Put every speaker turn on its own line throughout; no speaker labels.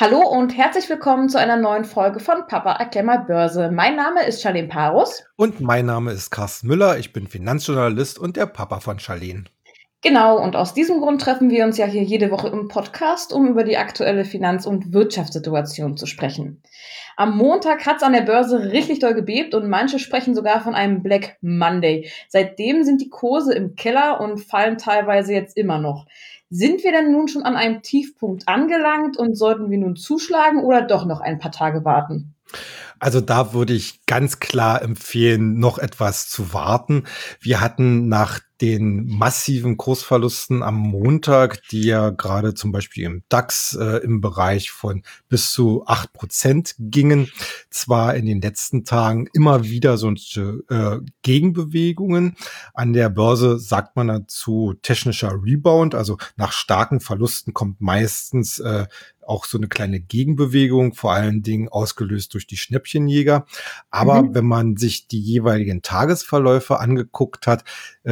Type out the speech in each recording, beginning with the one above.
Hallo und herzlich willkommen zu einer neuen Folge von Papa erklär mal Börse. Mein Name ist Charlene Parus.
Und mein Name ist Carsten Müller, ich bin Finanzjournalist und der Papa von Charlene.
Genau, und aus diesem Grund treffen wir uns ja hier jede Woche im Podcast, um über die aktuelle Finanz- und Wirtschaftssituation zu sprechen. Am Montag hat es an der Börse richtig doll gebebt und manche sprechen sogar von einem Black Monday. Seitdem sind die Kurse im Keller und fallen teilweise jetzt immer noch. Sind wir denn nun schon an einem Tiefpunkt angelangt und sollten wir nun zuschlagen oder doch noch ein paar Tage warten?
Also da würde ich ganz klar empfehlen, noch etwas zu warten. Wir hatten nach den massiven Kursverlusten am Montag, die ja gerade zum Beispiel im DAX im Bereich von bis zu 8% gingen, zwar in den letzten Tagen immer wieder solche Gegenbewegungen. An der Börse sagt man dazu technischer Rebound, also nach starken Verlusten kommt meistens auch so eine kleine Gegenbewegung, vor allen Dingen ausgelöst durch die Schnäppchenjäger. Aber
Mhm.
wenn man sich die jeweiligen Tagesverläufe angeguckt hat,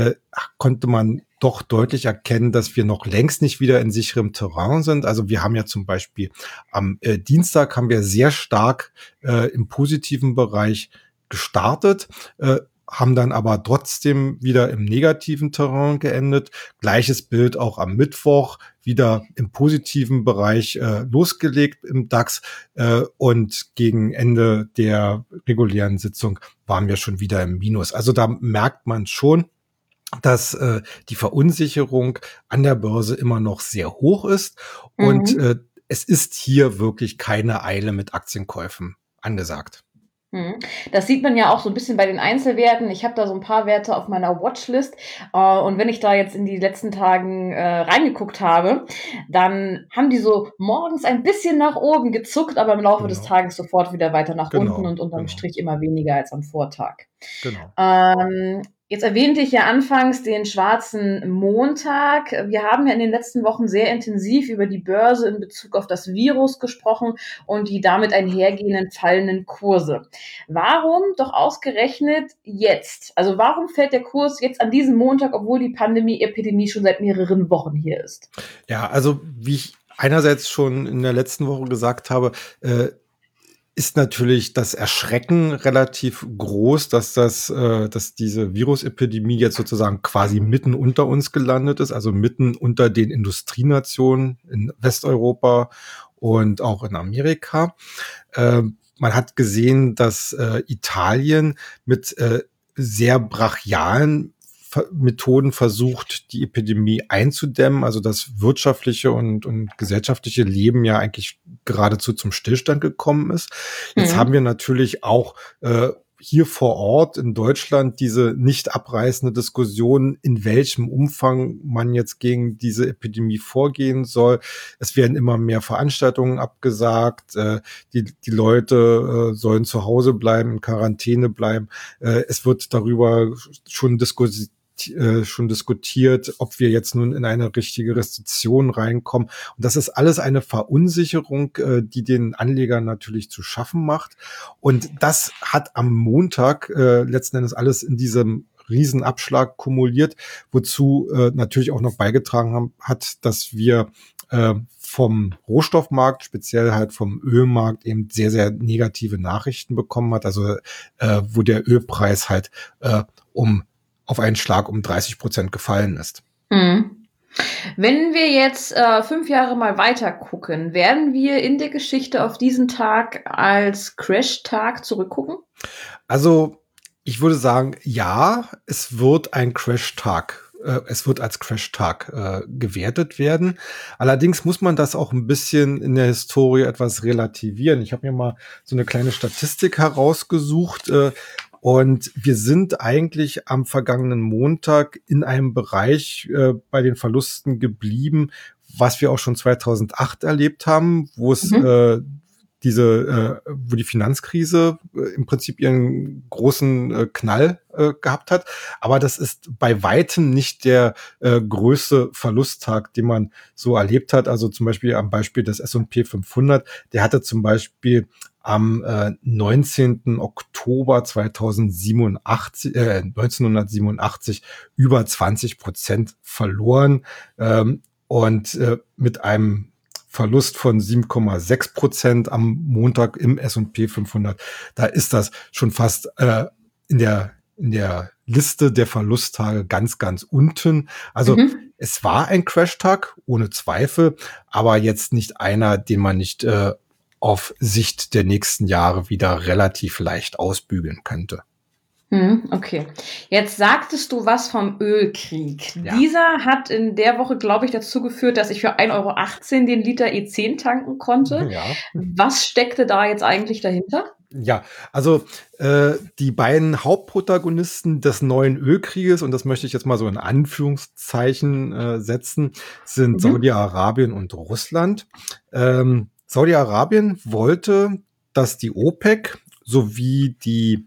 konnte man doch deutlich erkennen, dass wir noch längst nicht wieder in sicherem Terrain sind. Also wir haben ja zum Beispiel am Dienstag haben wir sehr stark im positiven Bereich gestartet, haben dann aber trotzdem wieder im negativen Terrain geendet. Gleiches Bild auch am Mittwoch, wieder im positiven Bereich losgelegt im DAX und gegen Ende der regulären Sitzung waren wir schon wieder im Minus. Also da merkt man schon, dass die Verunsicherung an der Börse immer noch sehr hoch ist und
Mhm.
es ist hier wirklich keine Eile mit Aktienkäufen angesagt.
Mhm. Das sieht man ja auch so ein bisschen bei den Einzelwerten. Ich habe da so ein paar Werte auf meiner Watchlist, und wenn ich da jetzt in die letzten Tagen, reingeguckt habe, dann haben die so morgens ein bisschen nach oben gezuckt, aber im Laufe des
Genau,
Tages sofort wieder weiter nach unten
genau,
und unterm
genau,
Strich immer weniger als am Vortag.
genau.
Jetzt erwähnte ich ja anfangs den schwarzen Montag. Wir haben ja in den letzten Wochen sehr intensiv über die Börse in Bezug auf das Virus gesprochen und die damit einhergehenden fallenden Kurse. Warum doch ausgerechnet jetzt? Also warum fällt der Kurs jetzt an diesem Montag, obwohl die Pandemie-Epidemie schon seit mehreren Wochen hier ist?
Ja, also wie ich einerseits schon in der letzten Woche gesagt habe, ist natürlich das Erschrecken relativ groß, dass diese Virusepidemie jetzt sozusagen quasi mitten unter uns gelandet ist, also mitten unter den Industrienationen in Westeuropa und auch in Amerika. Man hat gesehen, dass Italien mit sehr brachialen Methoden versucht, die Epidemie einzudämmen, also das wirtschaftliche und gesellschaftliche Leben ja eigentlich geradezu zum Stillstand gekommen ist. Jetzt haben
Mhm.
wir natürlich auch hier vor Ort in Deutschland diese nicht abreißende Diskussion, in welchem Umfang man jetzt gegen diese Epidemie vorgehen soll. Es werden immer mehr Veranstaltungen abgesagt, die Leute sollen zu Hause bleiben, in Quarantäne bleiben. Es wird darüber schon diskutiert, ob wir jetzt nun in eine richtige Restriktion reinkommen. Und das ist alles eine Verunsicherung, die den Anlegern natürlich zu schaffen macht. Und das hat am Montag letzten Endes alles in diesem Riesenabschlag kumuliert, wozu natürlich auch noch hat, dass wir vom Rohstoffmarkt, speziell halt vom Ölmarkt, eben sehr, sehr negative Nachrichten bekommen hat. Also wo der Ölpreis halt um auf einen Schlag um 30% gefallen ist.
Mhm. Wenn wir jetzt 5 Jahre mal weiter gucken, werden wir in der Geschichte auf diesen Tag als Crash-Tag zurückgucken?
Also ich würde sagen, ja, es wird ein Crash-Tag. Es wird als Crash-Tag gewertet werden. Allerdings muss man das auch ein bisschen in der Historie etwas relativieren. Ich habe mir mal so eine kleine Statistik herausgesucht. Und wir sind eigentlich am vergangenen Montag in einem Bereich bei den Verlusten geblieben, was wir auch schon 2008 erlebt haben, wo es
Mhm.
wo die Finanzkrise im Prinzip ihren großen Knall gehabt hat. Aber das ist bei weitem nicht der größte Verlusttag, den man so erlebt hat. Also zum Beispiel am Beispiel des S&P 500, der hatte zum Beispiel am 19. Oktober 1987 über 20% verloren und mit einem Verlust von 7,6% am Montag im S&P 500. Da ist das schon fast in der Liste der Verlusttage ganz, ganz unten. Also es war ein Crashtag, ohne Zweifel, aber jetzt nicht einer, den man nicht auf Sicht der nächsten Jahre wieder relativ leicht ausbügeln könnte.
Okay. Jetzt sagtest du was vom Ölkrieg.
Ja.
Dieser hat in der Woche, glaube ich, dazu geführt, dass ich für 1,18 € den Liter E10 tanken konnte.
Ja.
Was steckte da jetzt eigentlich dahinter?
Ja, also die beiden Hauptprotagonisten des neuen Ölkrieges, und das möchte ich jetzt mal so in Anführungszeichen setzen, sind Saudi-Arabien und Russland. Saudi-Arabien wollte, dass die OPEC sowie die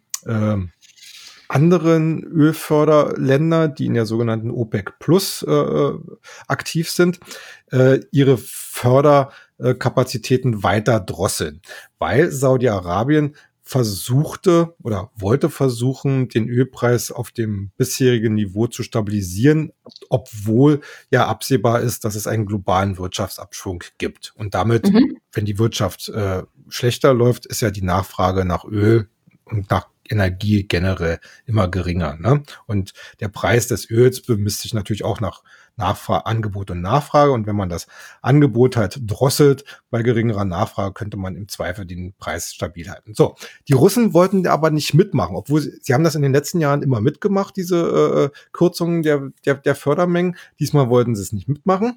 anderen Ölförderländer, die in der sogenannten OPEC Plus aktiv sind, ihre Förderkapazitäten weiter drosseln, weil Saudi-Arabien versuchte oder wollte versuchen, den Ölpreis auf dem bisherigen Niveau zu stabilisieren, obwohl ja absehbar ist, dass es einen globalen Wirtschaftsabschwung gibt. Und damit, wenn die Wirtschaft schlechter läuft, ist ja die Nachfrage nach Öl und nach Energie generell immer geringer. Ne? Und der Preis des Öls bemisst sich natürlich auch nach Angebot und Nachfrage. Und wenn man das Angebot halt drosselt bei geringerer Nachfrage, könnte man im Zweifel den Preis stabil halten. So, die Russen wollten aber nicht mitmachen, obwohl sie haben das in den letzten Jahren immer mitgemacht, diese Kürzungen der Fördermengen. Diesmal wollten sie es nicht mitmachen.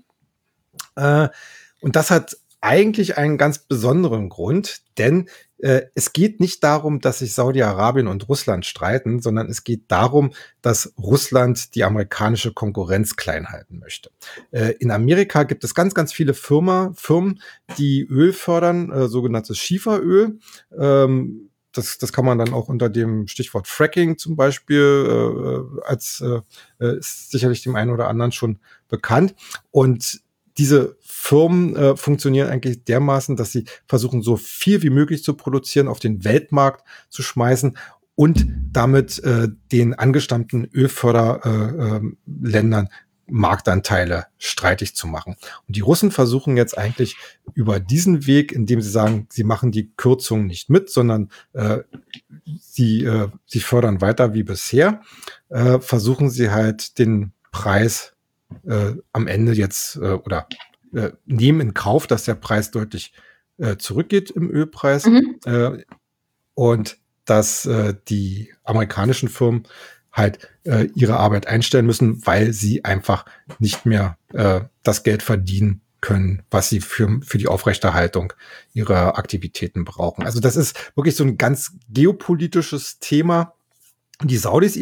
Und das hat eigentlich einen ganz besonderen Grund, denn es geht nicht darum, dass sich Saudi-Arabien und Russland streiten, sondern es geht darum, dass Russland die amerikanische Konkurrenz klein halten möchte. In Amerika gibt es ganz, ganz viele Firmen, die Öl fördern, sogenanntes Schieferöl. Das kann man dann auch unter dem Stichwort Fracking zum Beispiel ist sicherlich dem einen oder anderen schon bekannt. Und diese Firmen funktionieren eigentlich dermaßen, dass sie versuchen, so viel wie möglich zu produzieren, auf den Weltmarkt zu schmeißen und damit den angestammten Ölförderländern Marktanteile streitig zu machen. Und die Russen versuchen jetzt eigentlich über diesen Weg, indem sie sagen, sie machen die Kürzungen nicht mit, sondern sie fördern weiter wie bisher, versuchen sie halt den Preis am Ende jetzt nehmen in Kauf, dass der Preis deutlich zurückgeht im Ölpreis und dass die amerikanischen Firmen halt ihre Arbeit einstellen müssen, weil sie einfach nicht mehr das Geld verdienen können, was sie für die Aufrechterhaltung ihrer Aktivitäten brauchen. Also das ist wirklich so ein ganz geopolitisches Thema. Die Saudis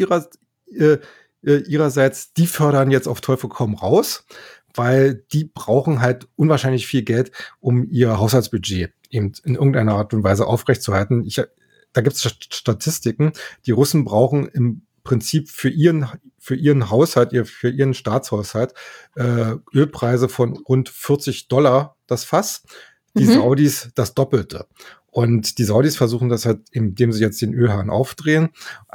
ihrerseits, die fördern jetzt auf Teufel komm raus, weil die brauchen halt unwahrscheinlich viel Geld, um ihr Haushaltsbudget eben in irgendeiner Art und Weise aufrechtzuerhalten. Da gibt es Statistiken, die Russen brauchen im Prinzip für ihren Haushalt, für ihren Staatshaushalt Ölpreise von rund $40 das Fass, die Saudis das Doppelte. Und die Saudis versuchen das halt, indem sie jetzt den Ölhahn aufdrehen,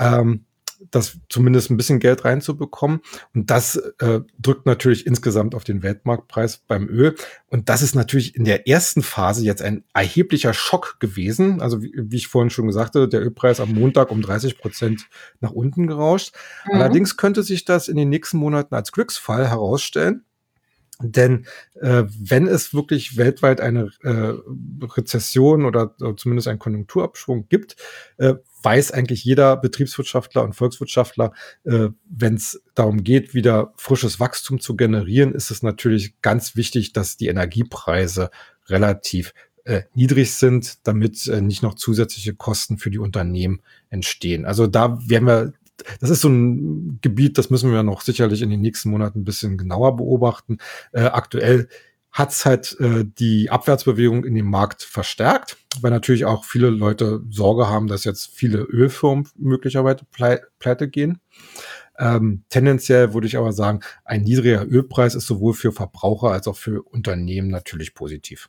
das zumindest ein bisschen Geld reinzubekommen. Und das drückt natürlich insgesamt auf den Weltmarktpreis beim Öl. Und das ist natürlich in der ersten Phase jetzt ein erheblicher Schock gewesen. Also wie ich vorhin schon sagte, der Ölpreis am Montag um 30% nach unten gerauscht. Allerdings könnte sich das in den nächsten Monaten als Glücksfall herausstellen. Denn wenn es wirklich weltweit eine Rezession oder zumindest einen Konjunkturabschwung gibt, weiß eigentlich jeder Betriebswirtschaftler und Volkswirtschaftler, wenn es darum geht, wieder frisches Wachstum zu generieren, ist es natürlich ganz wichtig, dass die Energiepreise relativ niedrig sind, damit nicht noch zusätzliche Kosten für die Unternehmen entstehen. Also da das ist so ein Gebiet, das müssen wir noch sicherlich in den nächsten Monaten ein bisschen genauer beobachten. Aktuell hat's halt die Abwärtsbewegung in dem Markt verstärkt, weil natürlich auch viele Leute Sorge haben, dass jetzt viele Ölfirmen möglicherweise pleite gehen. Tendenziell würde ich aber sagen, ein niedriger Ölpreis ist sowohl für Verbraucher als auch für Unternehmen natürlich positiv.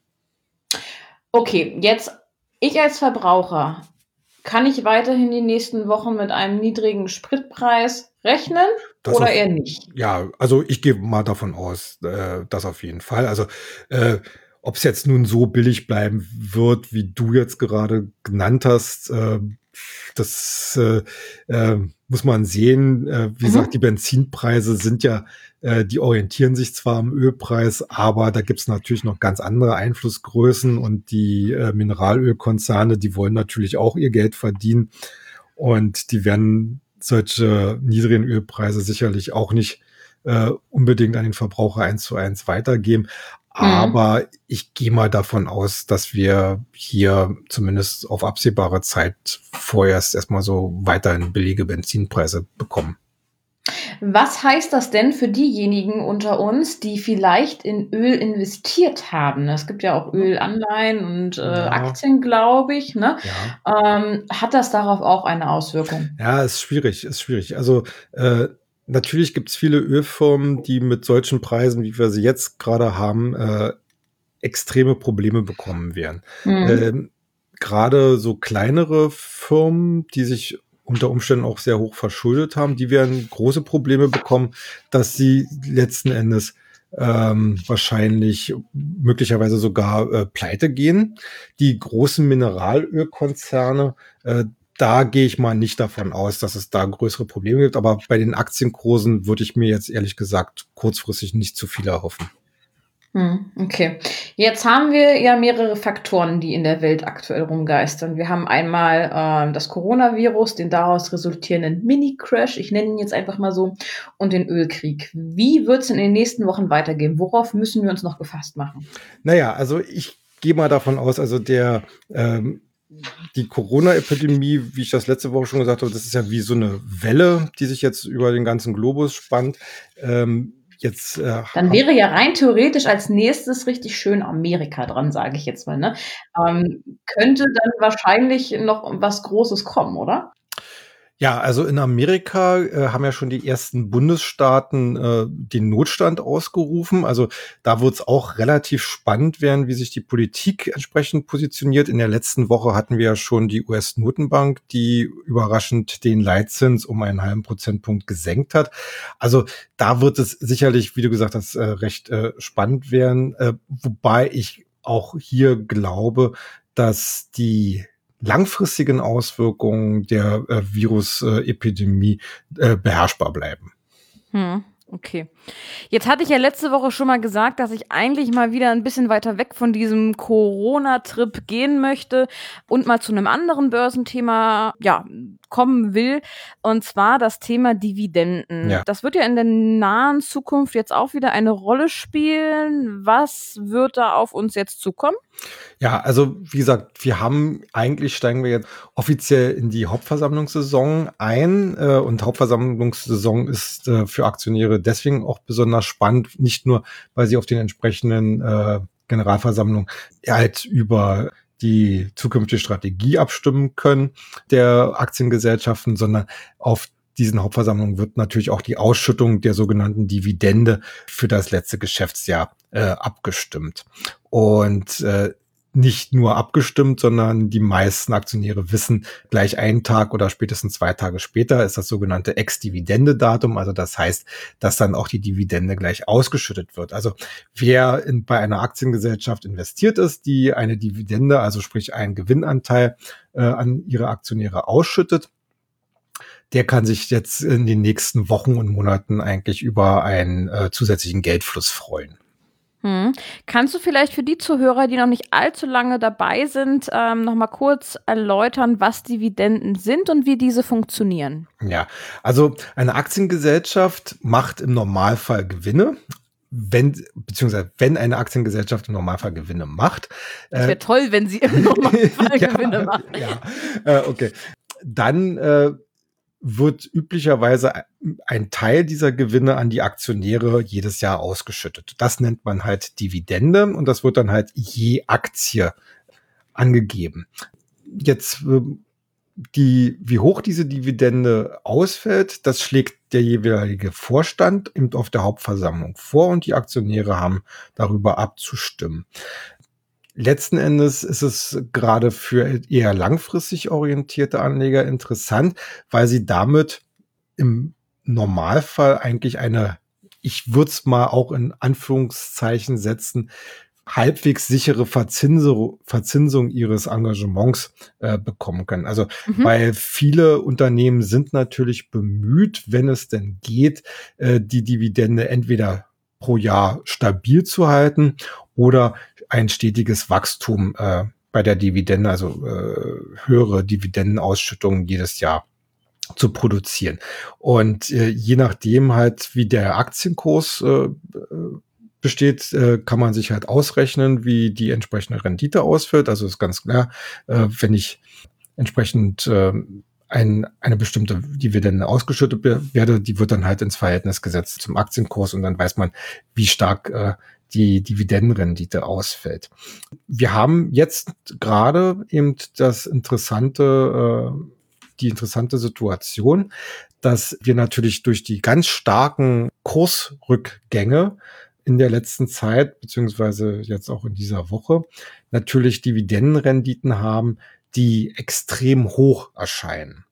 Okay, jetzt ich als Verbraucher, kann ich weiterhin die nächsten Wochen mit einem niedrigen Spritpreis rechnen oder eher nicht?
Ja, also ich gehe mal davon aus, das auf jeden Fall. Also Ob es jetzt nun so billig bleiben wird, wie du jetzt gerade genannt hast, das muss man sehen. Wie gesagt, die Benzinpreise sind ja, die orientieren sich zwar am Ölpreis, aber da gibt's natürlich noch ganz andere Einflussgrößen und die Mineralölkonzerne, die wollen natürlich auch ihr Geld verdienen und die werden solche niedrigen Ölpreise sicherlich auch nicht unbedingt an den Verbraucher 1:1 weitergeben. Aber ich gehe mal davon aus, dass wir hier zumindest auf absehbare Zeit vorerst erstmal so weiterhin billige Benzinpreise bekommen.
Was heißt das denn für diejenigen unter uns, die vielleicht in Öl investiert haben? Es gibt ja auch Ölanleihen und Aktien, glaube ich. Ne?
Ja.
Hat das darauf auch eine Auswirkung?
Ja, ist schwierig. Also natürlich gibt's viele Ölfirmen, die mit solchen Preisen, wie wir sie jetzt gerade haben, extreme Probleme bekommen werden. Gerade so kleinere Firmen, die sich unter Umständen auch sehr hoch verschuldet haben, die werden große Probleme bekommen, dass sie letzten Endes wahrscheinlich möglicherweise sogar pleite gehen. Die großen Mineralölkonzerne, da gehe ich mal nicht davon aus, dass es da größere Probleme gibt. Aber bei den Aktienkursen würde ich mir jetzt ehrlich gesagt kurzfristig nicht zu viel erhoffen.
Okay. Jetzt haben wir ja mehrere Faktoren, die in der Welt aktuell rumgeistern. Wir haben einmal das Coronavirus, den daraus resultierenden Mini-Crash, ich nenne ihn jetzt einfach mal so, und den Ölkrieg. Wie wird es in den nächsten Wochen weitergehen? Worauf müssen wir uns noch gefasst machen?
Naja, also ich gehe mal davon aus, also die Corona-Epidemie, wie ich das letzte Woche schon gesagt habe, das ist ja wie so eine Welle, die sich jetzt über den ganzen Globus spannt.
Dann wäre ja rein theoretisch als nächstes richtig schön Amerika dran, sage ich jetzt mal. Ne? Könnte dann wahrscheinlich noch was Großes kommen, oder?
Ja, also in Amerika haben ja schon die ersten Bundesstaaten den Notstand ausgerufen. Also da wird es auch relativ spannend werden, wie sich die Politik entsprechend positioniert. In der letzten Woche hatten wir ja schon die US-Notenbank, die überraschend den Leitzins um 0,5 Prozentpunkt gesenkt hat. Also da wird es sicherlich, wie du gesagt hast, recht spannend werden. Wobei ich auch hier glaube, dass die langfristigen Auswirkungen der Virusepidemie beherrschbar bleiben.
Okay. Jetzt hatte ich ja letzte Woche schon mal gesagt, dass ich eigentlich mal wieder ein bisschen weiter weg von diesem Corona-Trip gehen möchte und mal zu einem anderen Börsenthema kommen will, und zwar das Thema Dividenden.
Ja.
Das wird ja in der nahen Zukunft jetzt auch wieder eine Rolle spielen. Was wird da auf uns jetzt zukommen?
Ja, also wie gesagt, steigen wir jetzt offiziell in die Hauptversammlungssaison ein und Hauptversammlungssaison ist für Aktionäre deswegen auch besonders spannend, nicht nur, weil sie auf den entsprechenden Generalversammlungen halt über die zukünftige Strategie abstimmen können der Aktiengesellschaften, sondern auf diesen Hauptversammlungen wird natürlich auch die Ausschüttung der sogenannten Dividende für das letzte Geschäftsjahr abgestimmt. Und nicht nur abgestimmt, sondern die meisten Aktionäre wissen, gleich einen Tag oder spätestens 2 Tage später ist das sogenannte Ex-Dividende-Datum. Also das heißt, dass dann auch die Dividende gleich ausgeschüttet wird. Also wer bei einer Aktiengesellschaft investiert ist, die eine Dividende, also sprich einen Gewinnanteil an ihre Aktionäre ausschüttet, der kann sich jetzt in den nächsten Wochen und Monaten eigentlich über einen zusätzlichen Geldfluss freuen.
Kannst du vielleicht für die Zuhörer, die noch nicht allzu lange dabei sind, noch mal kurz erläutern, was Dividenden sind und wie diese funktionieren?
Ja, also eine Aktiengesellschaft macht im Normalfall Gewinne. Wenn eine Aktiengesellschaft im Normalfall Gewinne macht.
Das wäre toll, wenn sie im Normalfall Gewinne macht.
Ja, okay. Dann wird üblicherweise ein Teil dieser Gewinne an die Aktionäre jedes Jahr ausgeschüttet. Das nennt man halt Dividende und das wird dann halt je Aktie angegeben. Jetzt wie hoch diese Dividende ausfällt, das schlägt der jeweilige Vorstand eben auf der Hauptversammlung vor und die Aktionäre haben darüber abzustimmen. Letzten Endes ist es gerade für eher langfristig orientierte Anleger interessant, weil sie damit im Normalfall eigentlich ich würde es mal auch in Anführungszeichen setzen, halbwegs sichere Verzinsung ihres Engagements bekommen können. Also weil viele Unternehmen sind natürlich bemüht, wenn es denn geht, die Dividende entweder pro Jahr stabil zu halten oder ein stetiges Wachstum bei der Dividende, also höhere Dividendenausschüttungen jedes Jahr zu produzieren. Und je nachdem halt, wie der Aktienkurs besteht, kann man sich halt ausrechnen, wie die entsprechende Rendite ausfällt. Also ist ganz klar, wenn ich entsprechend eine bestimmte Dividende ausgeschüttet werde, die wird dann halt ins Verhältnis gesetzt zum Aktienkurs und dann weiß man, wie stark die Dividendenrendite ausfällt. Wir haben jetzt gerade eben die interessante Situation, dass wir natürlich durch die ganz starken Kursrückgänge in der letzten Zeit, beziehungsweise jetzt auch in dieser Woche, natürlich Dividendenrenditen haben, die extrem hoch erscheinen.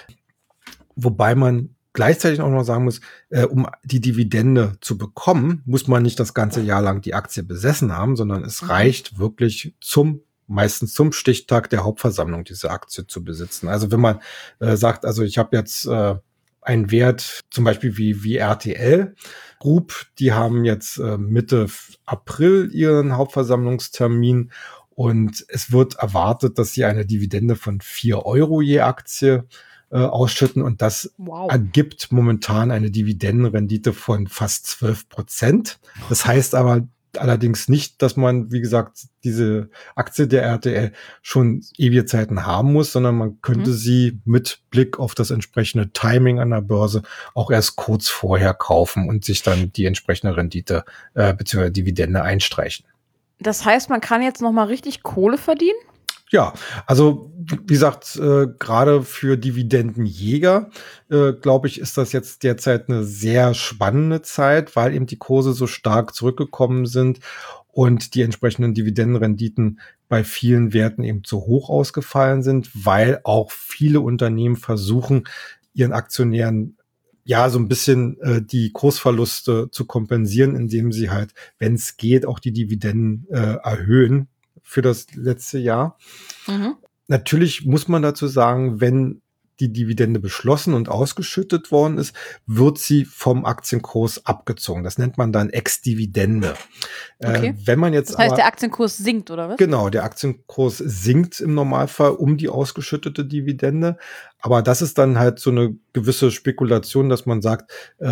Wobei man gleichzeitig auch noch sagen muss, um die Dividende zu bekommen, muss man nicht das ganze Jahr lang die Aktie besessen haben, sondern es reicht wirklich meistens zum Stichtag der Hauptversammlung diese Aktie zu besitzen. Also wenn man sagt, also ich habe jetzt einen Wert, zum Beispiel wie RTL Group, die haben jetzt Mitte April ihren Hauptversammlungstermin und es wird erwartet, dass sie eine Dividende von 4 Euro je Aktie ausschütten und das ergibt momentan eine Dividendenrendite von fast 12%. Das heißt aber allerdings nicht, dass man, wie gesagt, diese Aktie der RTL schon ewige Zeiten haben muss, sondern man könnte sie mit Blick auf das entsprechende Timing an der Börse auch erst kurz vorher kaufen und sich dann die entsprechende Rendite bzw. Dividende einstreichen.
Das heißt, man kann jetzt noch mal richtig Kohle verdienen?
Ja, also wie gesagt, gerade für Dividendenjäger, glaube ich, ist das jetzt derzeit eine sehr spannende Zeit, weil eben die Kurse so stark zurückgekommen sind und die entsprechenden Dividendenrenditen bei vielen Werten eben zu hoch ausgefallen sind, weil auch viele Unternehmen versuchen, ihren Aktionären ja so ein bisschen die Kursverluste zu kompensieren, indem sie halt, wenn es geht, auch die Dividenden erhöhen für das letzte Jahr. Natürlich muss man dazu sagen, wenn die Dividende beschlossen und ausgeschüttet worden ist, wird sie vom Aktienkurs abgezogen. Das nennt man dann Ex-Dividende.
Okay.
Wenn man jetzt
das heißt, der Aktienkurs sinkt, oder was?
Genau, der Aktienkurs sinkt im Normalfall um die ausgeschüttete Dividende. Aber das ist dann halt so eine gewisse Spekulation, dass man sagt,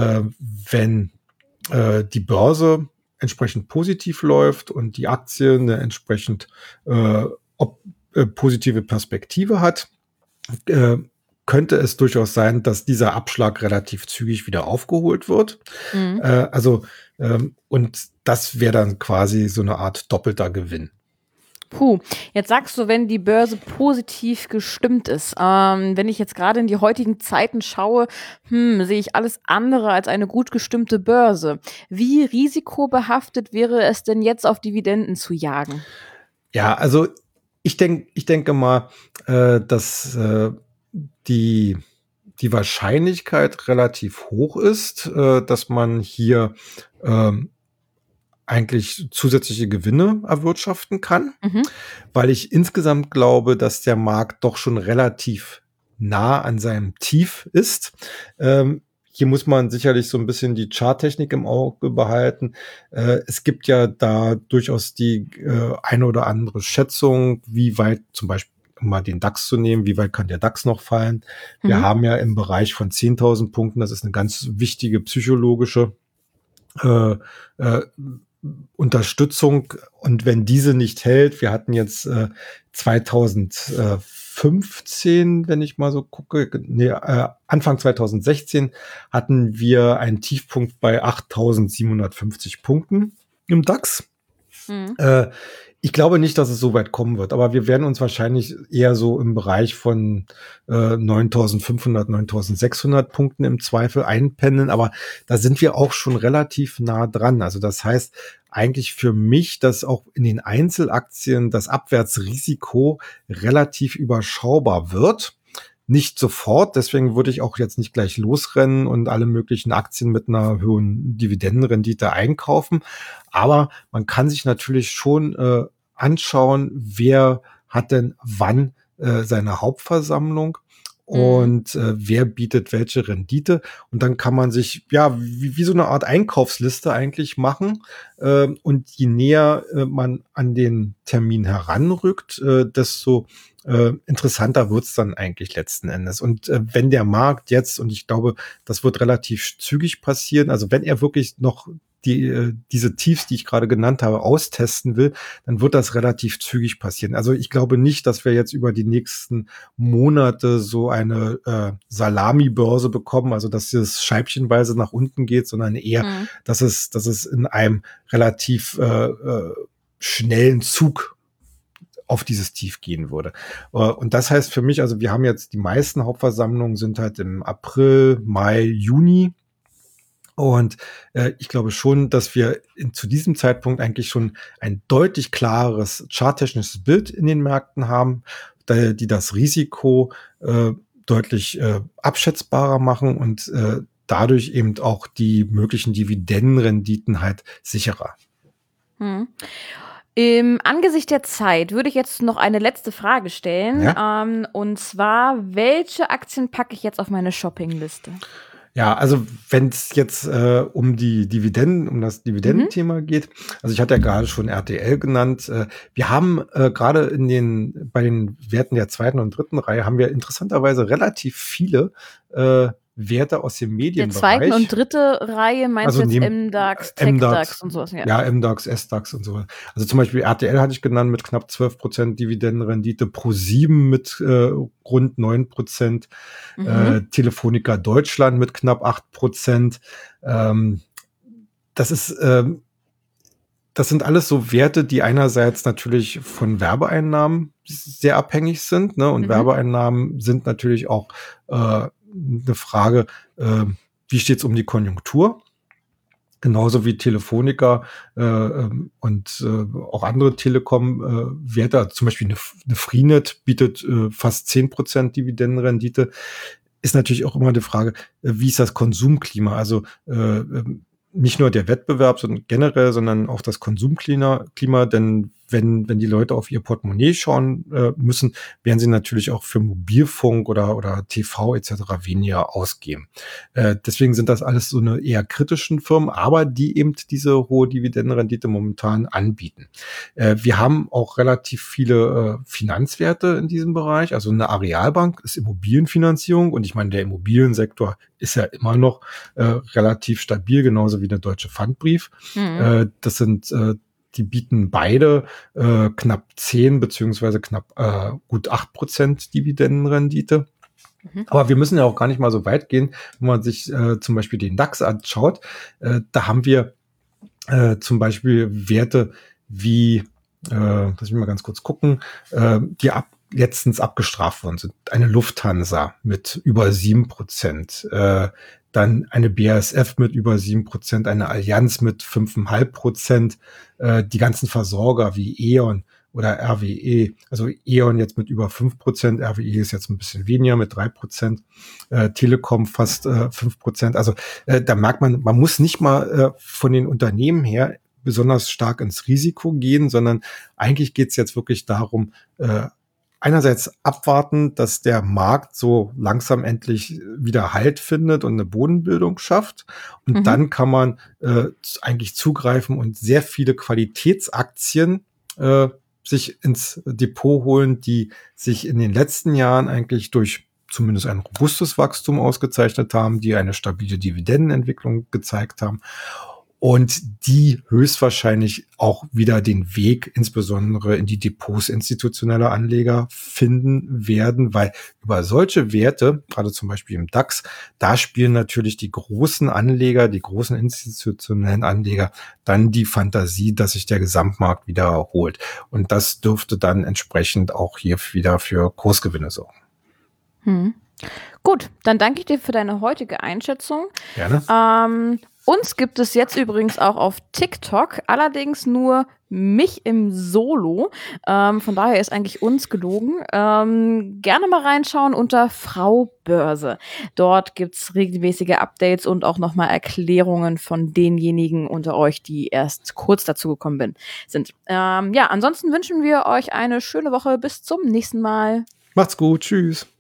wenn die Börse entsprechend positiv läuft und die Aktie eine entsprechend positive Perspektive hat, könnte es durchaus sein, dass dieser Abschlag relativ zügig wieder aufgeholt wird. Und das wäre dann quasi so eine Art doppelter Gewinn.
Puh, jetzt sagst du, wenn die Börse positiv gestimmt ist. Wenn ich jetzt gerade in die heutigen Zeiten schaue, sehe ich alles andere als eine gut gestimmte Börse. Wie risikobehaftet wäre es denn jetzt, auf Dividenden zu jagen?
Ja, also ich denke mal, dass die Wahrscheinlichkeit relativ hoch ist, dass man hier eigentlich zusätzliche Gewinne erwirtschaften kann, weil ich insgesamt glaube, dass der Markt doch schon relativ nah an seinem Tief ist. Hier muss man sicherlich so ein bisschen die Charttechnik im Auge behalten. Es gibt ja da durchaus die eine oder andere Schätzung, wie weit zum Beispiel, um mal den DAX zu nehmen, wie weit kann der DAX noch fallen? Wir haben ja im Bereich von 10.000 Punkten, das ist eine ganz wichtige psychologische Unterstützung. Und wenn diese nicht hält, wir hatten jetzt 2015, wenn ich mal so gucke, Anfang 2016 hatten wir einen Tiefpunkt bei 8.750 Punkten im DAX. Ich glaube nicht, dass es so weit kommen wird, aber wir werden uns wahrscheinlich eher so im Bereich von 9.500, 9.600 Punkten im Zweifel einpendeln, aber da sind wir auch schon relativ nah dran. Also das heißt eigentlich für mich, dass auch in den Einzelaktien das Abwärtsrisiko relativ überschaubar wird. nicht sofort, deswegen würde ich auch jetzt nicht gleich losrennen und alle möglichen Aktien mit einer hohen Dividendenrendite einkaufen. Aber man kann sich natürlich schon anschauen, wer hat denn wann seine Hauptversammlung und wer bietet welche Rendite. Und dann kann man sich ja wie so eine Art Einkaufsliste eigentlich machen. Und je näher man an den Termin heranrückt, desto interessanter wird's dann eigentlich letzten Endes. Und wenn der Markt jetzt, und ich glaube, das wird relativ zügig passieren, also wenn er wirklich noch diese Tiefs, die ich gerade genannt habe, austesten will, dann wird das relativ zügig passieren. Also ich glaube nicht, dass wir jetzt über die nächsten Monate so eine Salami-Börse bekommen, also dass es scheibchenweise nach unten geht, sondern eher, dass es in einem relativ schnellen Zug auf dieses Tief gehen würde. Und das heißt für mich, also wir haben jetzt die meisten Hauptversammlungen sind halt im April, Mai, Juni. Und ich glaube schon, dass wir zu diesem Zeitpunkt eigentlich schon ein deutlich klareres charttechnisches Bild in den Märkten haben, die das Risiko deutlich abschätzbarer machen und dadurch eben auch die möglichen Dividendenrenditen halt sicherer.
Im Angesicht der Zeit würde ich jetzt noch eine letzte Frage stellen. Ja? Und zwar, welche Aktien packe ich jetzt auf meine Shoppingliste?
Ja, also wenn es jetzt um das Dividendenthema geht, also ich hatte ja gerade schon RTL genannt, wir haben gerade bei den Werten der zweiten und dritten Reihe haben wir interessanterweise relativ viele Werte aus dem Medienbereich.
Der zweiten und dritte Reihe meinst du jetzt MDAX, TechDAX und sowas?
Ja, MDAX, SDAX und so. Also zum Beispiel RTL hatte ich genannt mit knapp 12% Dividendenrendite, ProSieben mit rund 9%, Telefonica Deutschland mit knapp 8%. Das sind alles so Werte, die einerseits natürlich von Werbeeinnahmen sehr abhängig sind, ne? Und Werbeeinnahmen sind natürlich auch eine Frage, wie steht's um die Konjunktur? Genauso wie Telefonica und auch andere Telekom-Werte, zum Beispiel eine Freenet bietet fast 10% Dividendenrendite. Ist natürlich auch immer die Frage, wie ist das Konsumklima? Also nicht nur der Wettbewerb, sondern generell, sondern auch das Konsumklima, denn wenn die Leute auf ihr Portemonnaie schauen müssen, werden sie natürlich auch für Mobilfunk oder TV etc. weniger ausgeben. Deswegen sind das alles so eine eher kritischen Firmen, aber die eben diese hohe Dividendenrendite momentan anbieten. Wir haben auch relativ viele Finanzwerte in diesem Bereich. Also eine Arealbank ist Immobilienfinanzierung und ich meine, der Immobiliensektor ist ja immer noch relativ stabil, genauso wie der Deutsche Pfandbrief. Das sind die bieten beide knapp 10 beziehungsweise knapp gut 8% Dividendenrendite. Aber wir müssen ja auch gar nicht mal so weit gehen, wenn man sich zum Beispiel den DAX anschaut. Da haben wir zum Beispiel Werte wie, lass mich mal ganz kurz gucken, die letztens abgestraft worden sind. Eine Lufthansa mit über 7%, dann eine BASF mit über 7%, eine Allianz mit 5,5%, die ganzen Versorger wie E.ON oder RWE, also E.ON jetzt mit über 5%, RWE ist jetzt ein bisschen weniger mit 3%, Telekom fast 5%. Also da merkt man muss nicht mal von den Unternehmen her besonders stark ins Risiko gehen, sondern eigentlich geht es jetzt wirklich darum, einerseits abwarten, dass der Markt so langsam endlich wieder Halt findet und eine Bodenbildung schafft. Und dann kann man eigentlich zugreifen und sehr viele Qualitätsaktien sich ins Depot holen, die sich in den letzten Jahren eigentlich durch zumindest ein robustes Wachstum ausgezeichnet haben, die eine stabile Dividendenentwicklung gezeigt haben. Und die höchstwahrscheinlich auch wieder den Weg insbesondere in die Depots institutioneller Anleger finden werden, weil über solche Werte, gerade zum Beispiel im DAX, da spielen natürlich die großen Anleger, die großen institutionellen Anleger dann die Fantasie, dass sich der Gesamtmarkt wieder erholt. Und das dürfte dann entsprechend auch hier wieder für Kursgewinne sorgen.
Gut, dann danke ich dir für deine heutige Einschätzung.
Gerne.
Uns gibt es jetzt übrigens auch auf TikTok, allerdings nur mich im Solo. Von daher ist eigentlich uns gelogen. Gerne mal reinschauen unter Frau Börse. Dort gibt's regelmäßige Updates und auch nochmal Erklärungen von denjenigen unter euch, die erst kurz dazu gekommen sind. Ansonsten wünschen wir euch eine schöne Woche. Bis zum nächsten Mal.
Macht's gut. Tschüss.